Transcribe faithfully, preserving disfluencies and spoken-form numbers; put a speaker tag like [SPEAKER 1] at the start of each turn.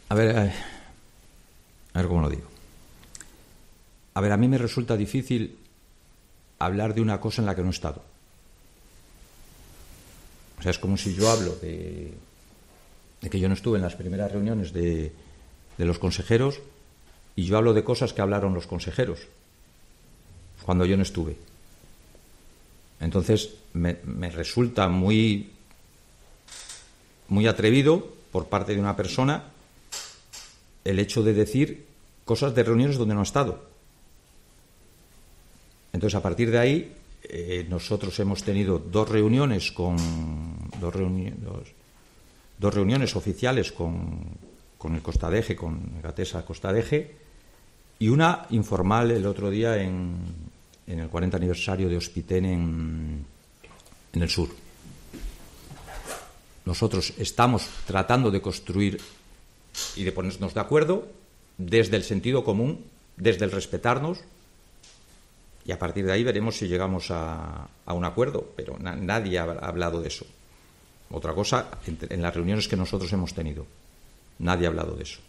[SPEAKER 1] A ver, a ver, a ver cómo lo digo. A ver, a mí me resulta difícil hablar de una cosa en la que no he estado. O sea, es como si yo hablo de, de que yo no estuve en las primeras reuniones de, de los consejeros y yo hablo de cosas que hablaron los consejeros cuando yo no estuve. Entonces, me, me resulta muy, muy atrevido por parte de una persona el hecho de decir cosas de reuniones donde no ha estado. Entonces, a partir de ahí, eh, nosotros hemos tenido dos reuniones con dos, reuni dos, dos reuniones oficiales con, con el Costadeje, con Gatesa Costadeje, y una informal el otro día en, en el cuarenta aniversario de Hospiten en, en el sur. Nosotros estamos tratando de construir y de ponernos de acuerdo desde el sentido común, desde el respetarnos, y a partir de ahí veremos si llegamos a, a un acuerdo, pero na nadie ha hablado de eso. Otra cosa, en, en las reuniones que nosotros hemos tenido, nadie ha hablado de eso.